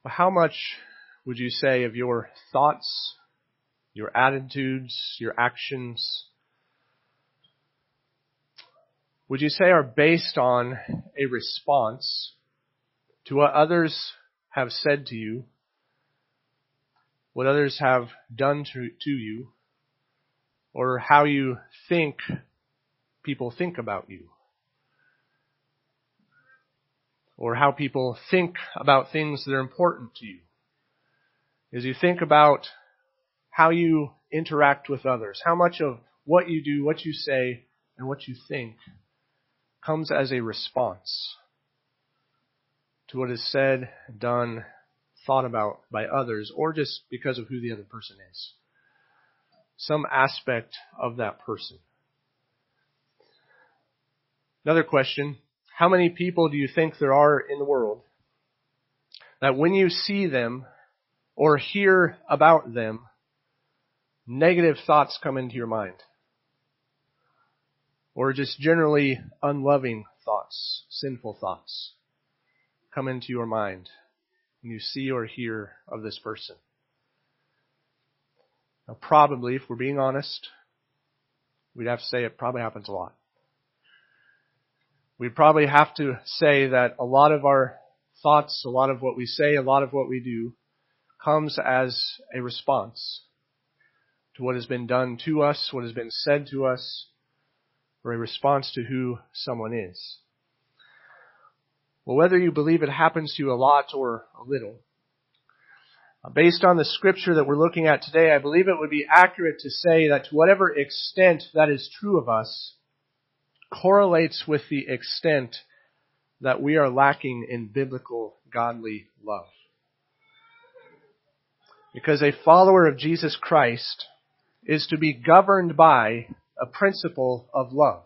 How much would you say of your thoughts, your attitudes, your actions, would you say are based on a response to what others have said to you, what others have done to you, or how you think people think about you, or how people think about things that are important to you? As you think about how you interact with others, how much of what you do, what you say, and what you think comes as a response to what is said, done, thought about by others, or just because of who the other person is. Some aspect of that person. Another question, how many people do you think there are in the world that when you see them or hear about them, negative thoughts come into your mind? Or just generally unloving thoughts, sinful thoughts come into your mind when you see or hear of this person? Now, probably, if we're being honest, we'd have to say it probably happens a lot. We'd probably have to say that a lot of our thoughts, a lot of what we say, a lot of what we do comes as a response to what has been done to us, what has been said to us, or a response to who someone is. Well, whether you believe it happens to you a lot or a little, based on the scripture that we're looking at today, I believe it would be accurate to say that to whatever extent that is true of us, correlates with the extent that we are lacking in biblical, godly love. Because a follower of Jesus Christ is to be governed by a principle of love.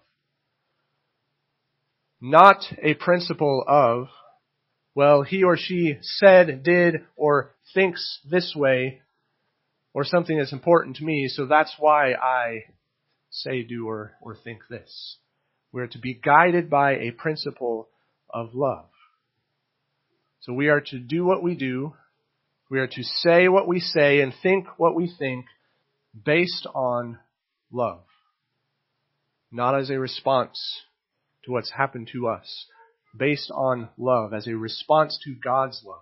Not a principle of, well, he or she said, did, or thinks this way, or something that's important to me, so that's why I say, do, or think this. We're to be guided by a principle of love. So we are to do what we do, we are to say what we say, and think what we think, based on love. Not as a response to what's happened to us. Based on love, as a response to God's love.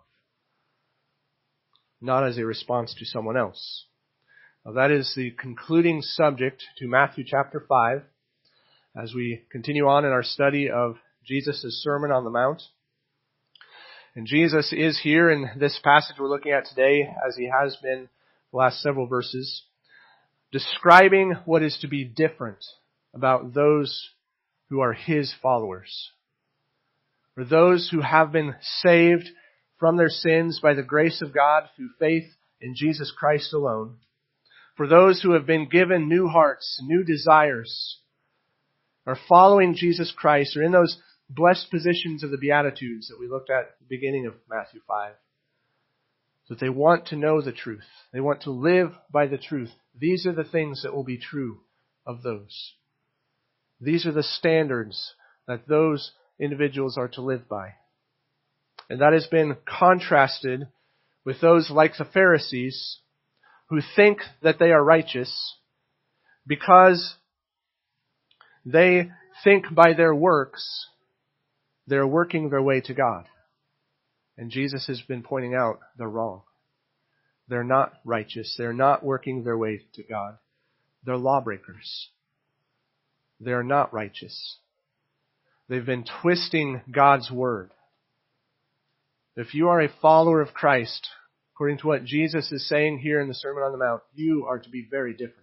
Not as a response to someone else. Now, that is the concluding subject to Matthew chapter 5, as we continue on in our study of Jesus' Sermon on the Mount. And Jesus is here in this passage we're looking at today, as he has been the last several verses, describing what is to be different about those who are his followers. For those who have been saved from their sins by the grace of God through faith in Jesus Christ alone. For those who have been given new hearts, new desires, are following Jesus Christ, are in those blessed positions of the Beatitudes that we looked at at the beginning of Matthew 5. So that they want to know the truth. They want to live by the truth. These are the things that will be true of those. These are the standards that those individuals are to live by. And that has been contrasted with those like the Pharisees who think that they are righteous because they think by their works they're working their way to God. And Jesus has been pointing out they're wrong. They're not righteous. They're not working their way to God. They're lawbreakers. They're not righteous. They've been twisting God's word. If you are a follower of Christ, according to what Jesus is saying here in the Sermon on the Mount, you are to be very different.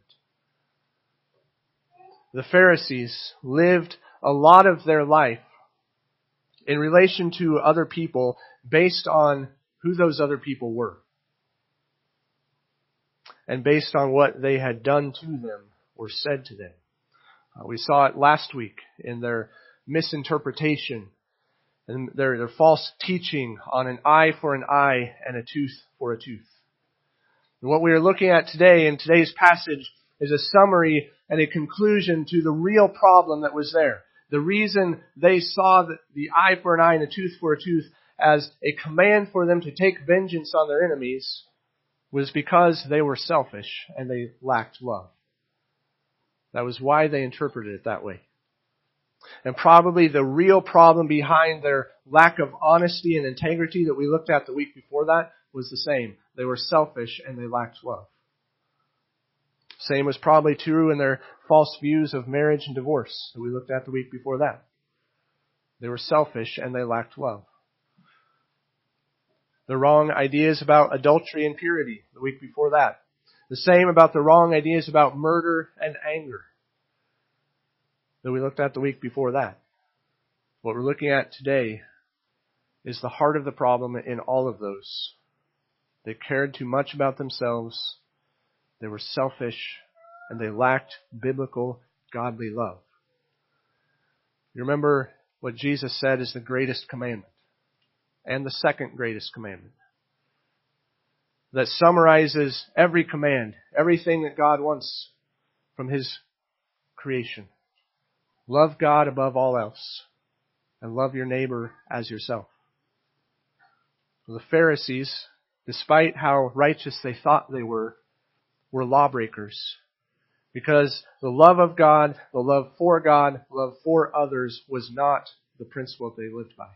The Pharisees lived a lot of their life in relation to other people based on who those other people were. And based on what they had done to them or said to them. We saw it last week in their misinterpretation and their false teaching on an eye for an eye and a tooth for a tooth. And what we are looking at today in today's passage is a summary and a conclusion to the real problem that was there. The reason they saw the eye for an eye and a tooth for a tooth as a command for them to take vengeance on their enemies was because they were selfish and they lacked love. That was why they interpreted it that way. And probably the real problem behind their lack of honesty and integrity that we looked at the week before that was the same. They were selfish and they lacked love. Same was probably true in their false views of marriage and divorce that we looked at the week before that. They were selfish and they lacked love. The wrong ideas about adultery and purity the week before that. The same about the wrong ideas about murder and anger that we looked at the week before that. What we're looking at today is the heart of the problem in all of those. They cared too much about themselves. They were selfish and they lacked biblical, godly love. You remember what Jesus said is the greatest commandment and the second greatest commandment that summarizes every command, everything that God wants from His creation. Love God above all else and love your neighbor as yourself. The Pharisees, despite how righteous they thought they were lawbreakers. Because the love of God, the love for others was not the principle they lived by.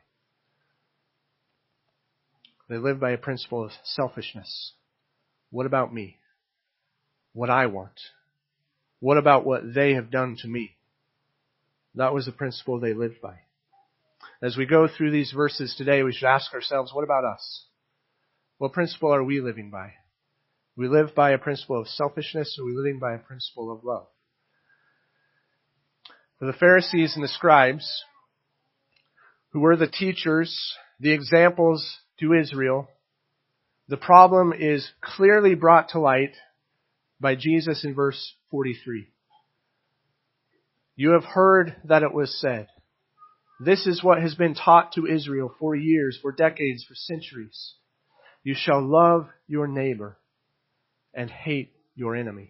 They lived by a principle of selfishness. What about me? What I want? What about what they have done to me? That was the principle they lived by. As we go through these verses today, we should ask ourselves, what about us? What principle are we living by? We live by a principle of selfishness, or are we living by a principle of love? For the Pharisees and the scribes, who were the teachers, the examples to Israel, the problem is clearly brought to light by Jesus in verse 43. You have heard that it was said. This is what has been taught to Israel for years, for decades, for centuries. You shall love your neighbor and hate your enemy.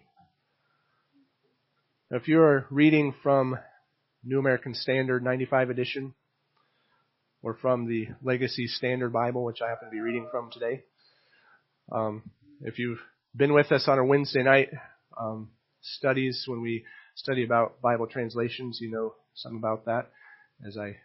Now, if you're reading from New American Standard 95 edition, or from the Legacy Standard Bible, which I happen to be reading from today, if you've been with us on our Wednesday night studies, when we study about Bible translations, you know something about that, as I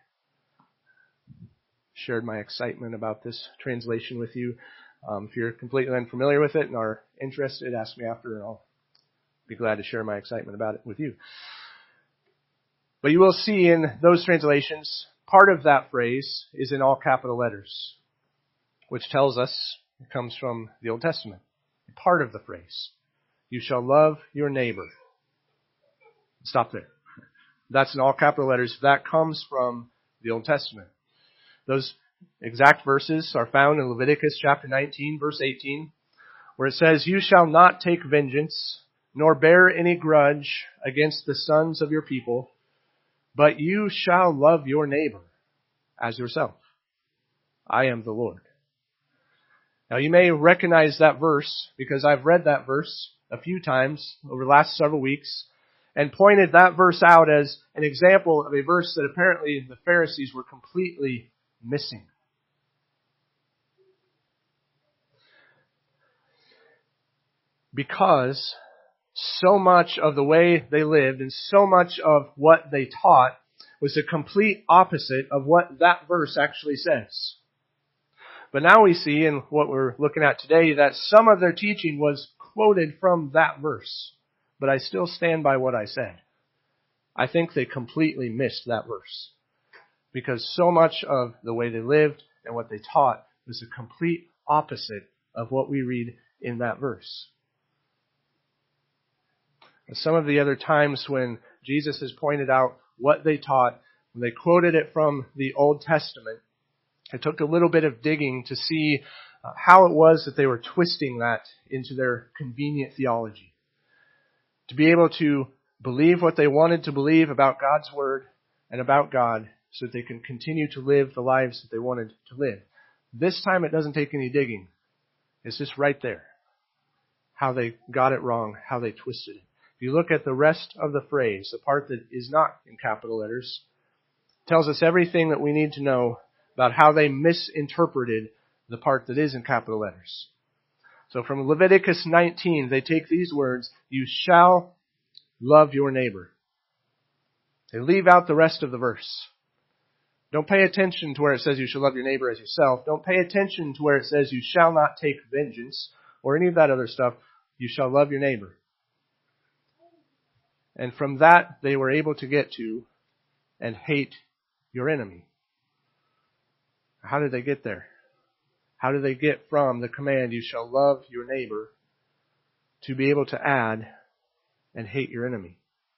shared my excitement about this translation with you. If you're completely unfamiliar with it and are interested, ask me after and I'll be glad to share my excitement about it with you. But you will see in those translations, part of that phrase is in all capital letters, which tells us it comes from the Old Testament. Part of the phrase, you shall love your neighbor. Stop there. That's in all capital letters. That comes from the Old Testament. Those exact verses are found in Leviticus chapter 19, verse 18, where it says, you shall not take vengeance, nor bear any grudge against the sons of your people, but you shall love your neighbor as yourself. I am the Lord. Now you may recognize that verse because I've read that verse a few times over the last several weeks and pointed that verse out as an example of a verse that apparently the Pharisees were completely missing. Because so much of the way they lived and so much of what they taught was the complete opposite of what that verse actually says. But now we see in what we're looking at today that some of their teaching was quoted from that verse. But I still stand by what I said. I think they completely missed that verse. Because so much of the way they lived and what they taught was the complete opposite of what we read in that verse. And some of the other times when Jesus has pointed out what they taught, when they quoted it from the Old Testament, it took a little bit of digging to see how it was that they were twisting that into their convenient theology. To be able to believe what they wanted to believe about God's Word and about God so that they can continue to live the lives that they wanted to live. This time it doesn't take any digging. It's just right there. How they got it wrong, how they twisted it. If you look at the rest of the phrase, the part that is not in capital letters, it tells us everything that we need to know about how they misinterpreted the part that is in capital letters. So from Leviticus 19, they take these words, "You shall love your neighbor." They leave out the rest of the verse. Don't pay attention to where it says you shall love your neighbor as yourself. Don't pay attention to where it says you shall not take vengeance or any of that other stuff. You shall love your neighbor. And from that, they were able to get to and hate your enemy. How did they get there? How did they get from the command, you shall love your neighbor, to be able to add and hate your enemy?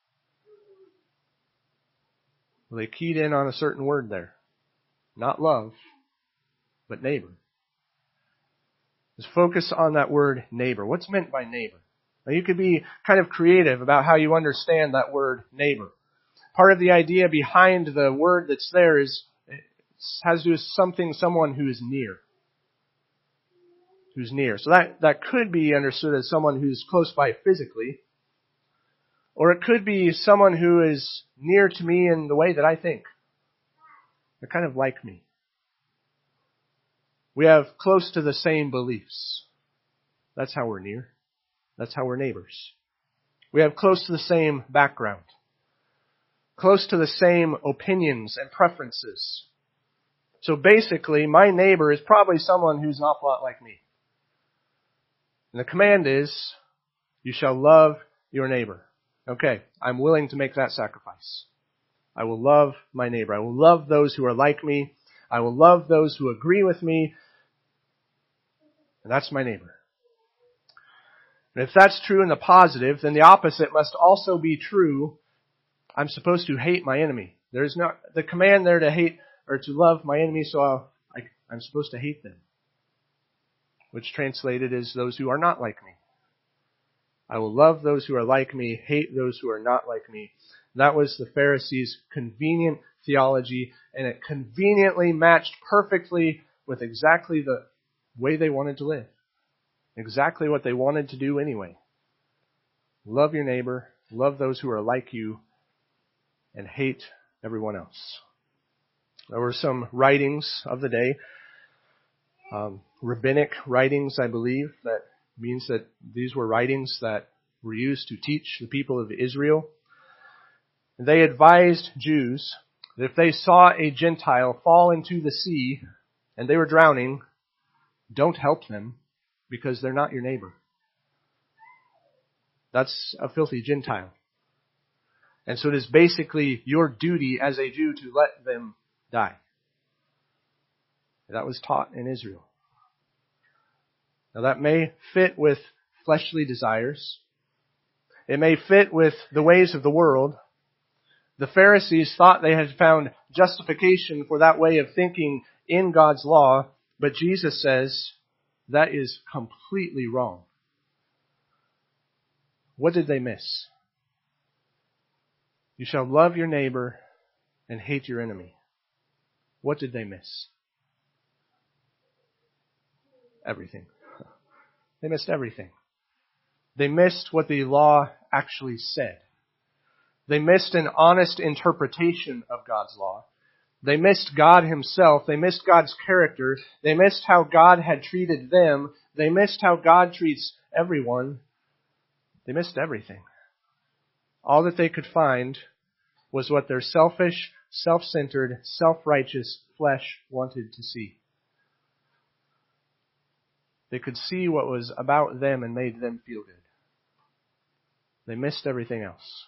Well, they keyed in on a certain word there. Not love, but neighbor. Let's focus on that word neighbor. What's meant by neighbor? Now, you could be kind of creative about how you understand that word neighbor. Part of the idea behind the word that's there has to do with someone who is near. Who's near. So that could be understood as someone who's close by physically, or it could be someone who is near to me in the way that I think. They're kind of like me. We have close to the same beliefs. That's how we're near. That's how we're neighbors. We have close to the same background. Close to the same opinions and preferences. So basically, my neighbor is probably someone who's an awful lot like me. And the command is, you shall love your neighbor. Okay, I'm willing to make that sacrifice. I will love my neighbor. I will love those who are like me. I will love those who agree with me. And that's my neighbor. And if that's true in the positive, then the opposite must also be true. I'm supposed to hate my enemy. There's not the command there to hate or to love my enemy, so I'm supposed to hate them. Which translated is those who are not like me. I will love those who are like me, hate those who are not like me. That was the Pharisees' convenient theology, and it conveniently matched perfectly with exactly the way they wanted to live. Exactly what they wanted to do anyway. Love your neighbor, love those who are like you, and hate everyone else. There were some writings of the day, rabbinic writings, I believe, that means that these were writings that were used to teach the people of Israel. They advised Jews that if they saw a Gentile fall into the sea and they were drowning, don't help them because they're not your neighbor. That's a filthy Gentile. And so it is basically your duty as a Jew to let them die. That was taught in Israel. Now that may fit with fleshly desires. It may fit with the ways of the world. The Pharisees thought they had found justification for that way of thinking in God's law, but Jesus says that is completely wrong. What did they miss? You shall love your neighbor and hate your enemy. What did they miss? Everything. They missed everything. They missed what the law actually said. They missed an honest interpretation of God's law. They missed God Himself. They missed God's character. They missed how God had treated them. They missed how God treats everyone. They missed everything. All that they could find was what their selfish, self-centered, self-righteous flesh wanted to see. They could see what was about them and made them feel good. They missed everything else.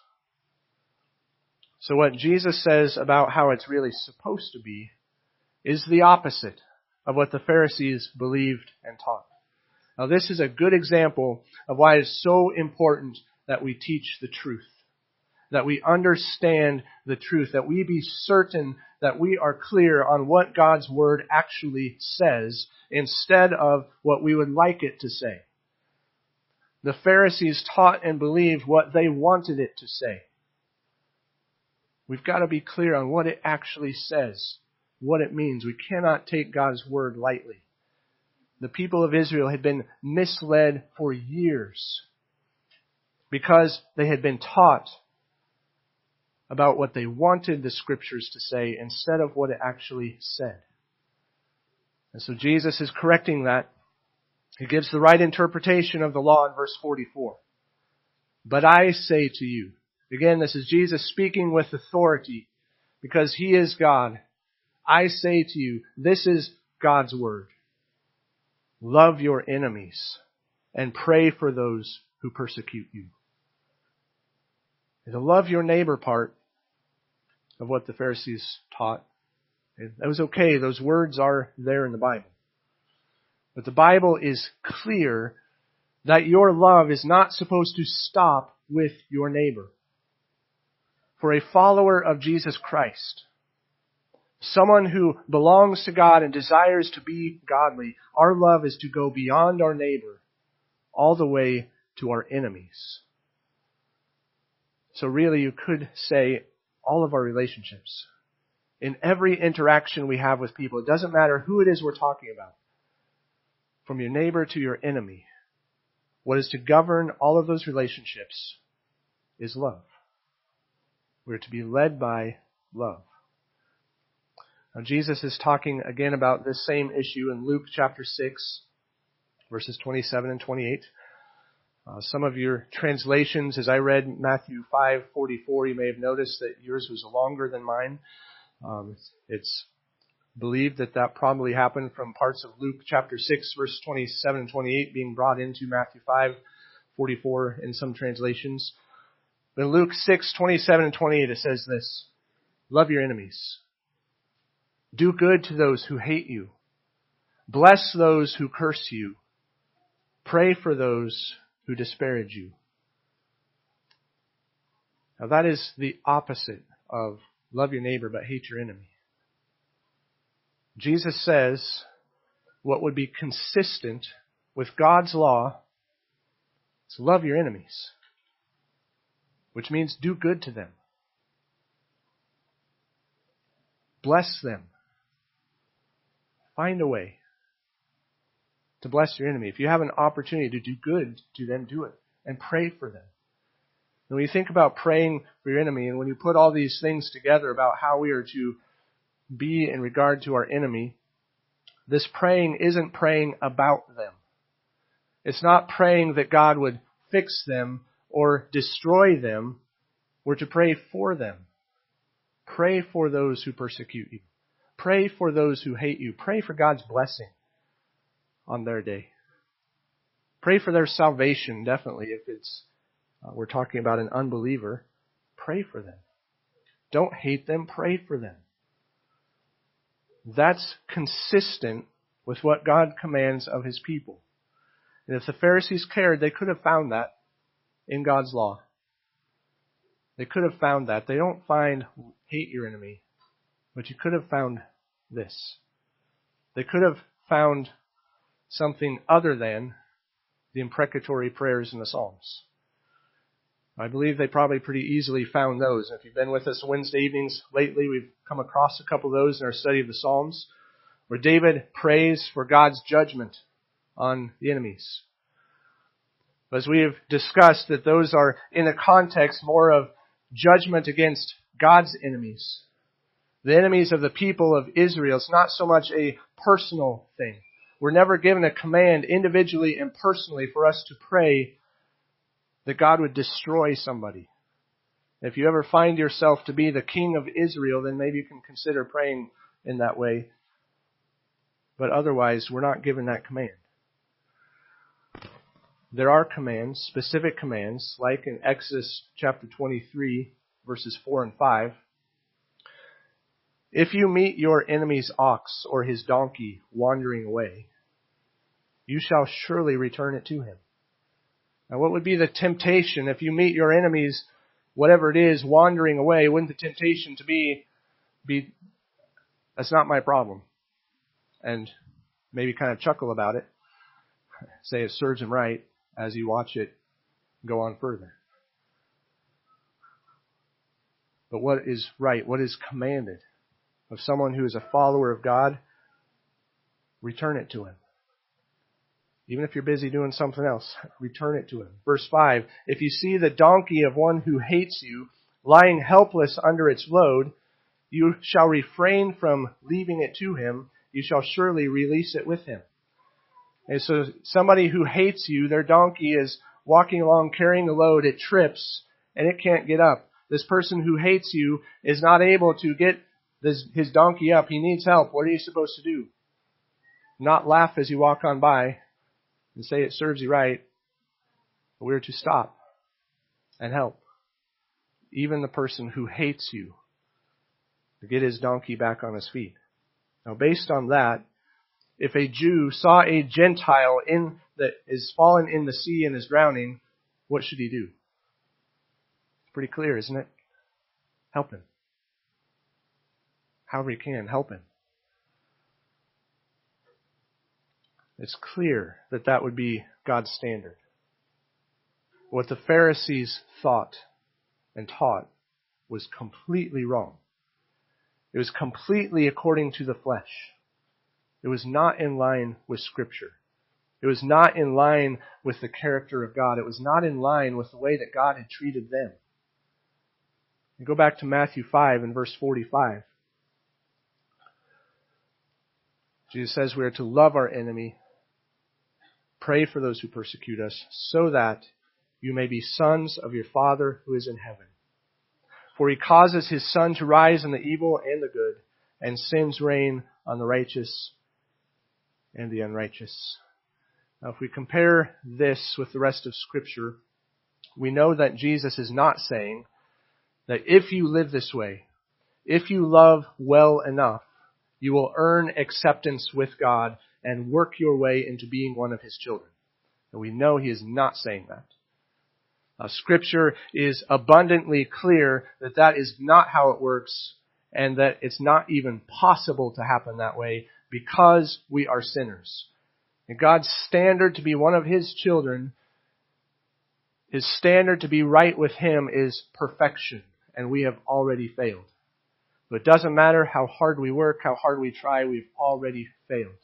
So what Jesus says about how it's really supposed to be is the opposite of what the Pharisees believed and taught. Now this is a good example of why it's so important that we teach the truth. That we understand the truth. That we be certain that we are clear on what God's Word actually says instead of what we would like it to say. The Pharisees taught and believed what they wanted it to say. We've got to be clear on what it actually says, what it means. We cannot take God's Word lightly. The people of Israel had been misled for years because they had been taught about what they wanted the Scriptures to say instead of what it actually said. And so Jesus is correcting that. He gives the right interpretation of the law in verse 44. But I say to you, again, this is Jesus speaking with authority because He is God. I say to you, this is God's word. Love your enemies and pray for those who persecute you. The love your neighbor part of what the Pharisees taught, that was okay. Those words are there in the Bible. But the Bible is clear that your love is not supposed to stop with your neighbor. For a follower of Jesus Christ, someone who belongs to God and desires to be godly, our love is to go beyond our neighbor all the way to our enemies. So really you could say all of our relationships, in every interaction we have with people, it doesn't matter who it is we're talking about, from your neighbor to your enemy, what is to govern all of those relationships is love. We're to be led by love. Now Jesus is talking again about this same issue in Luke chapter 6, verses 27 and 28. Some of your translations, as I read Matthew 5:44, you may have noticed that yours was longer than mine. It's believed that probably happened from parts of Luke chapter 6, verse 27 and 28 being brought into Matthew 5:44 in some translations. But in Luke 6:27 and 28 it says this: love your enemies. Do good to those who hate you. Bless those who curse you. Pray for those who disparage you. Now that is the opposite of love your neighbor but hate your enemy. Jesus says what would be consistent with God's law is love your enemies, which means do good to them. Bless them. Find a way to bless your enemy. If you have an opportunity to do good to them, do it. And pray for them. And when you think about praying for your enemy, and when you put all these things together about how we are to be in regard to our enemy, this praying isn't praying about them. It's not praying that God would fix them or destroy them. We're to pray for them. Pray for those who persecute you. Pray for those who hate you. Pray for God's blessing on their day. Pray for their salvation, definitely. If it's we're talking about an unbeliever, pray for them. Don't hate them. Pray for them. That's consistent with what God commands of His people. And if the Pharisees cared, they could have found that in God's law. They could have found that. They don't find hate your enemy, but you could have found this. They could have found something other than the imprecatory prayers in the Psalms. I believe they probably pretty easily found those. If you've been with us Wednesday evenings lately, we've come across a couple of those in our study of the Psalms, where David prays for God's judgment on the enemies. As we have discussed, that those are in a context more of judgment against God's enemies. The enemies of the people of Israel. It's not so much a personal thing. We're never given a command individually and personally for us to pray that God would destroy somebody. If you ever find yourself to be the king of Israel, then maybe you can consider praying in that way. But otherwise, we're not given that command. There are commands, specific commands, like in Exodus chapter 23, verses 4 and 5. If you meet your enemy's ox or his donkey wandering away, you shall surely return it to him. Now, what would be the temptation if you meet your enemies, whatever it is, wandering away? Wouldn't the temptation to be that's not my problem, and maybe kind of chuckle about it, say it serves him right as you watch it go on further. But what is right? What is commanded of someone who is a follower of God? Return it to him. Even if you're busy doing something else, return it to him. Verse 5, if you see the donkey of one who hates you lying helpless under its load, you shall refrain from leaving it to him. you shall surely release it with him. And so somebody who hates you, their donkey is walking along carrying a load, it trips, and it can't get up. This person who hates you is not able to get his donkey up. He needs help. What are you supposed to do? Not laugh as you walk on by and say it serves you right. But we're to stop and help even the person who hates you to get his donkey back on his feet. Now, based on that, if a Jew saw a Gentile that is fallen in the sea and is drowning, what should he do? It's pretty clear, isn't it? Help him. However he can, help him. It's clear that that would be God's standard. What the Pharisees thought and taught was completely wrong. It was completely according to the flesh. It was not in line with Scripture. It was not in line with the character of God. It was not in line with the way that God had treated them. You go back to Matthew 5 and verse 45. Jesus says we are to love our enemy, pray for those who persecute us, so that you may be sons of your Father who is in heaven. For he causes his sun to rise on the evil and the good, and sends rain on the righteous and the unrighteous. Now, if we compare this with the rest of Scripture, we know that Jesus is not saying that if you live this way, if you love well enough, you will earn acceptance with God and work your way into being one of his children. And we know he is not saying that. Scripture is abundantly clear that that is not how it works, and that it's not even possible to happen that way because we are sinners. And God's standard to be one of his children, his standard to be right with him is perfection, and we have already failed. But it doesn't matter how hard we work, how hard we try, we've already failed.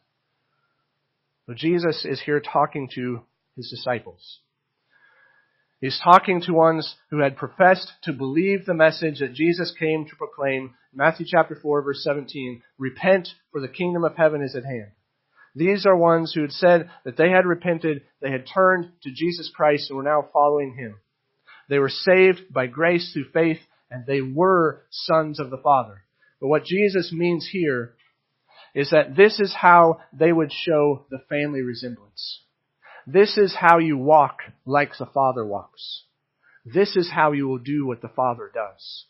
So Jesus is here talking to his disciples. He's talking to ones who had professed to believe the message that Jesus came to proclaim. Matthew chapter 4, verse 17, repent, for the kingdom of heaven is at hand. These are ones who had said that they had repented, they had turned to Jesus Christ and were now following him. They were saved by grace through faith, and they were sons of the Father. But what Jesus means here is that this is how they would show the family resemblance. This is how you walk like the Father walks. This is how you will do what the Father does.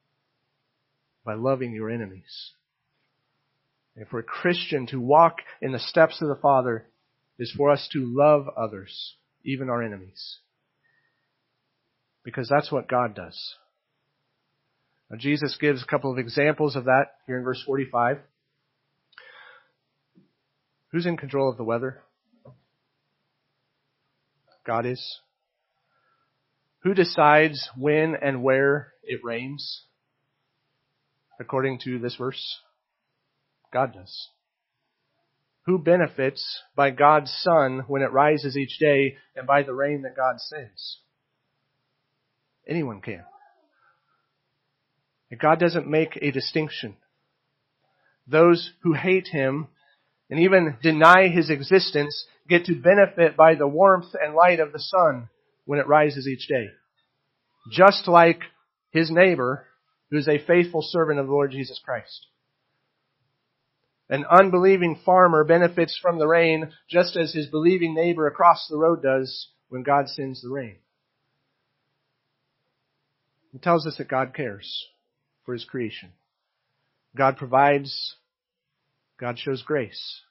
By loving your enemies. And for a Christian to walk in the steps of the Father is for us to love others, even our enemies. Because that's what God does. Now, Jesus gives a couple of examples of that here in verse 45. Who's in control of the weather? God is. Who decides when and where it rains? According to this verse, God does. Who benefits by God's sun when it rises each day and by the rain that God sends? Anyone can. And God doesn't make a distinction. Those who hate him and even deny his existence get to benefit by the warmth and light of the sun when it rises each day. Just like his neighbor, who is a faithful servant of the Lord Jesus Christ. An unbelieving farmer benefits from the rain just as his believing neighbor across the road does when God sends the rain. It tells us that God cares for his creation. God provides. God shows grace.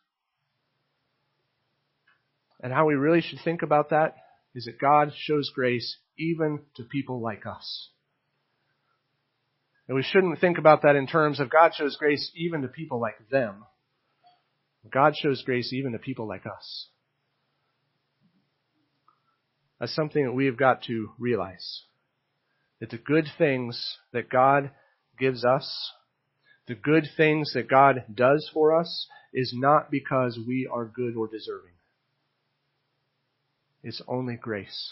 And how we really should think about that is that God shows grace even to people like us. And we shouldn't think about that in terms of God shows grace even to people like them. God shows grace even to people like us. That's something that we have got to realize. That the good things that God gives us, the good things that God does for us, is not because we are good or deserving. It's only grace.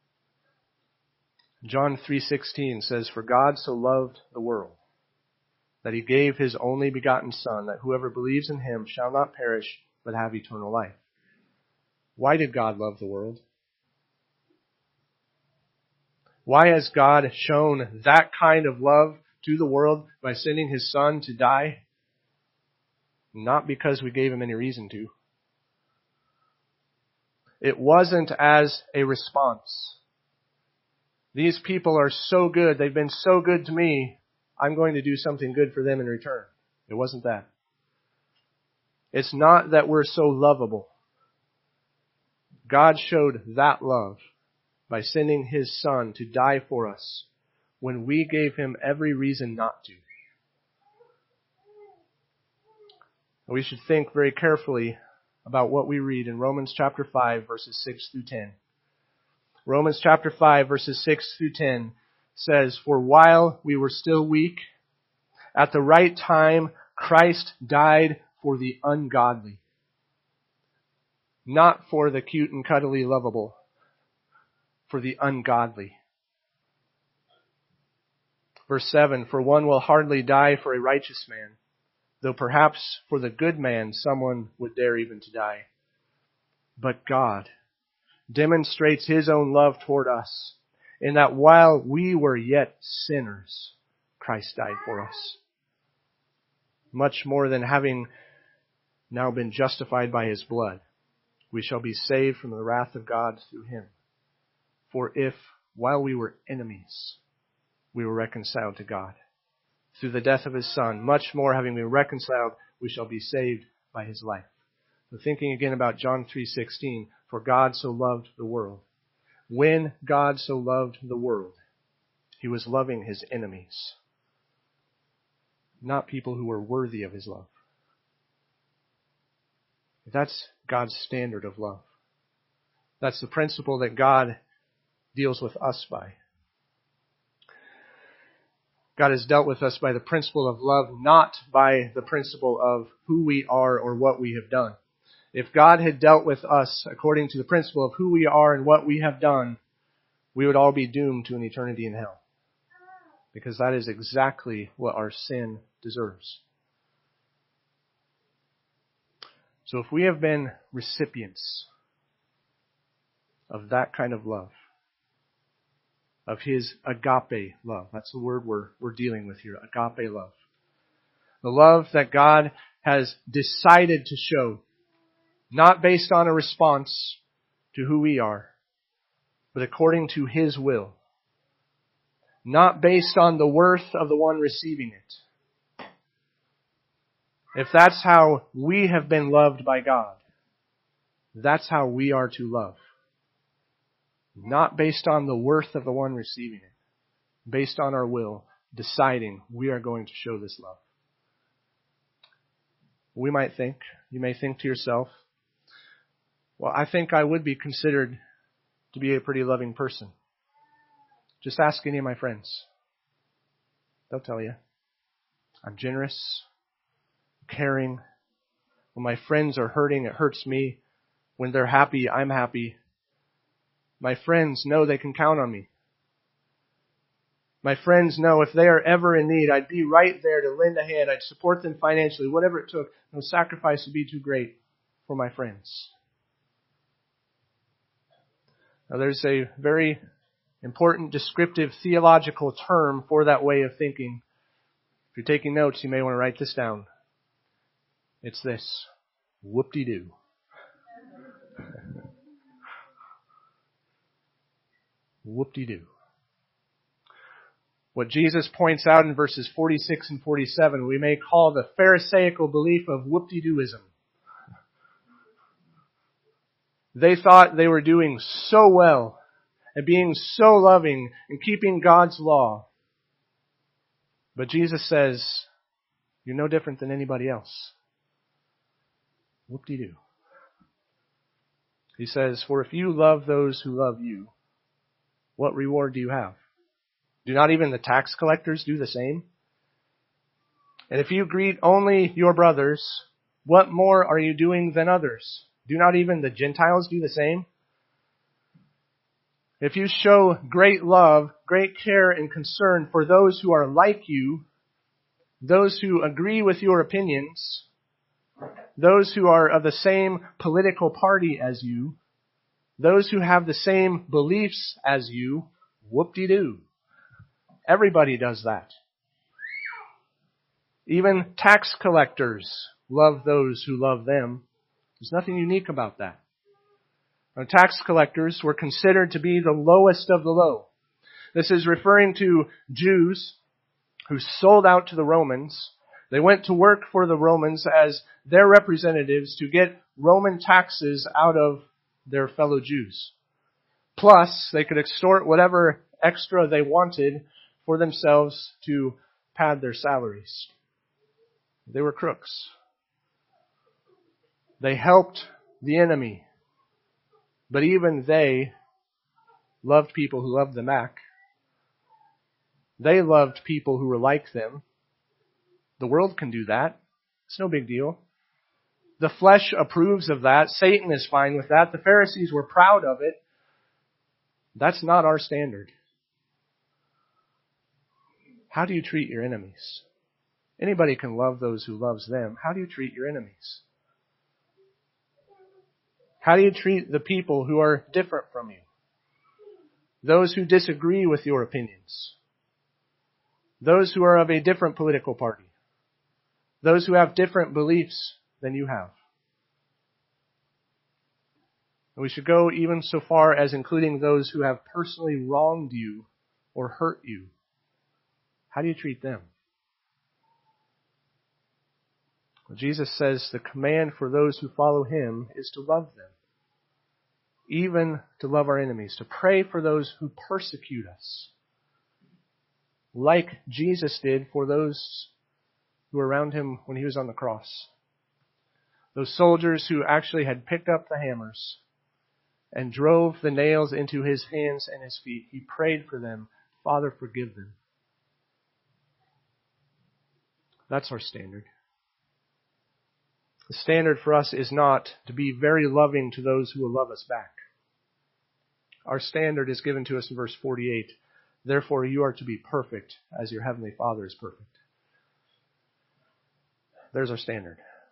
John 3:16 says, "For God so loved the world that He gave His only begotten Son, that whoever believes in Him shall not perish, but have eternal life. Why did God love the world? Why has God shown that kind of love to the world by sending His Son to die? Not because we gave Him any reason to. It wasn't as a response. These people are so good, they've been so good to me, I'm going to do something good for them in return. It wasn't that. It's not that we're so lovable. God showed that love by sending His Son to die for us when we gave Him every reason not to. We should think very carefully about what we read in Romans chapter 5, verses 6 through 10. Romans chapter 5, verses 6 through 10 says, "For while we were still weak, at the right time Christ died for the ungodly." Not for the cute and cuddly lovable, for the ungodly. Verse 7, "For one will hardly die for a righteous man, though perhaps for the good man someone would dare even to die. But God demonstrates His own love toward us, in that while we were yet sinners, Christ died for us. Much more than having now been justified by His blood, we shall be saved from the wrath of God through Him. For if, while we were enemies, we were reconciled to God through the death of His Son, much more having been reconciled, we shall be saved by His life." So thinking again about John 3:16, "For God so loved the world." When God so loved the world, He was loving His enemies, not people who were worthy of His love. That's God's standard of love. That's the principle that God deals with us by. God has dealt with us by the principle of love, not by the principle of who we are or what we have done. If God had dealt with us according to the principle of who we are and what we have done, we would all be doomed to an eternity in hell. Because that is exactly what our sin deserves. So if we have been recipients of that kind of love, of His agape love, that's the word we're dealing with here, agape love. The love that God has decided to show, not based on a response to who we are, but according to His will. Not based on the worth of the one receiving it. If that's how we have been loved by God, that's how we are to love. Not based on the worth of the one receiving it. Based on our will, deciding we are going to show this love. We might think, you may think to yourself, well, I think I would be considered to be a pretty loving person. Just ask any of my friends. They'll tell you. I'm generous, caring. When my friends are hurting, it hurts me. When they're happy, I'm happy. My friends know they can count on me. My friends know if they are ever in need, I'd be right there to lend a hand. I'd support them financially, whatever it took. No sacrifice would be too great for my friends. Now there's a very important descriptive theological term for that way of thinking. If you're taking notes, you may want to write this down. It's this: whoop-de-doo. Whoop-de-doo. What Jesus points out in verses 46 and 47, we may call the Pharisaical belief of whoop-de-dooism. They thought they were doing so well and being so loving and keeping God's law. But Jesus says, you're no different than anybody else. Whoop-de-doo. He says, for if you love those who love you, what reward do you have? Do not even the tax collectors do the same? And if you greet only your brothers, what more are you doing than others? Do not even the Gentiles do the same? If you show great love, great care and concern for those who are like you, those who agree with your opinions, those who are of the same political party as you, those who have the same beliefs as you, whoop-de-doo. Everybody does that. Even tax collectors love those who love them. There's nothing unique about that. Now, tax collectors were considered to be the lowest of the low. This is referring to Jews who sold out to the Romans. They went to work for the Romans as their representatives to get Roman taxes out of their fellow Jews. Plus, they could extort whatever extra they wanted for themselves to pad their salaries. They were crooks. They helped the enemy. But even they loved people who loved them back. They loved people who were like them. The world can do that. It's no big deal. The flesh approves of that. Satan is fine with that. The Pharisees were proud of it. That's not our standard. How do you treat your enemies? Anybody can love those who loves them. How do you treat your enemies? How do you treat the people who are different from you? Those who disagree with your opinions? Those who are of a different political party? Those who have different beliefs than you have? And we should go even so far as including those who have personally wronged you or hurt you. How do you treat them? Well, Jesus says the command for those who follow Him is to love them. Even to love our enemies, to pray for those who persecute us. Like Jesus did for those who were around Him when He was on the cross. Those soldiers who actually had picked up the hammers and drove the nails into His hands and His feet. He prayed for them. Father, forgive them. That's our standard. The standard for us is not to be very loving to those who will love us back. Our standard is given to us in verse 48. Therefore you are to be perfect as your heavenly Father is perfect. There's our standard.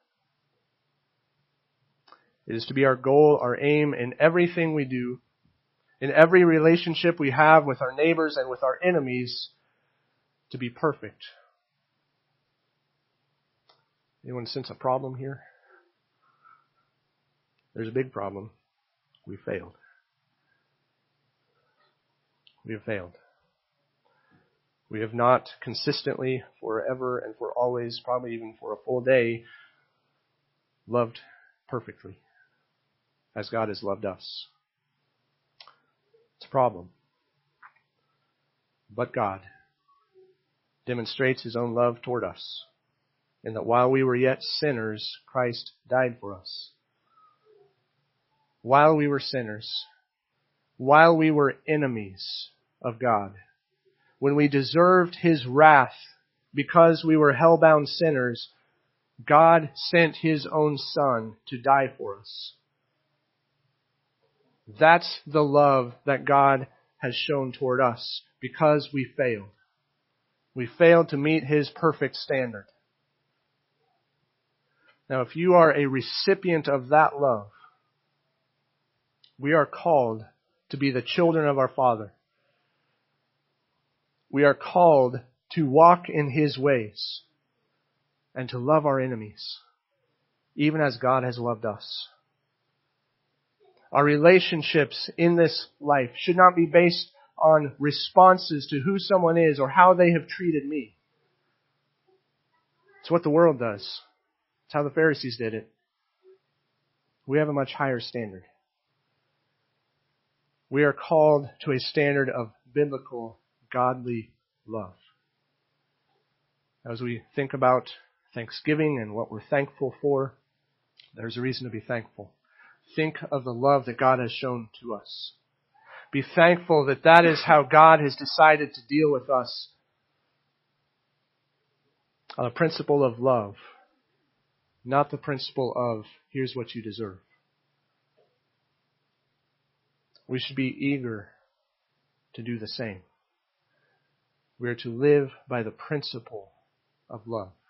It is to be our goal, our aim in everything we do, in every relationship we have with our neighbors and with our enemies, to be perfect. Anyone sense a problem here? There's a big problem. We failed. We have failed. We have not consistently, forever and for always, probably even for a full day, loved perfectly as God has loved us. It's a problem. But God demonstrates His own love toward us, in that while we were yet sinners, Christ died for us. While we were sinners, while we were enemies of God, when we deserved His wrath because we were hell-bound sinners, God sent His own Son to die for us. That's the love that God has shown toward us because we failed. We failed to meet His perfect standard. Now, if you are a recipient of that love, we are called to be the children of our Father. We are called to walk in His ways and to love our enemies, even as God has loved us. Our relationships in this life should not be based on responses to who someone is or how they have treated me. It's what the world does. It's how the Pharisees did it. We have a much higher standard. We are called to a standard of biblical, godly love. As we think about Thanksgiving and what we're thankful for, there's a reason to be thankful. Think of the love that God has shown to us. Be thankful that that is how God has decided to deal with us on a principle of love, not the principle of here's what you deserve. We should be eager to do the same. We are to live by the principle of love.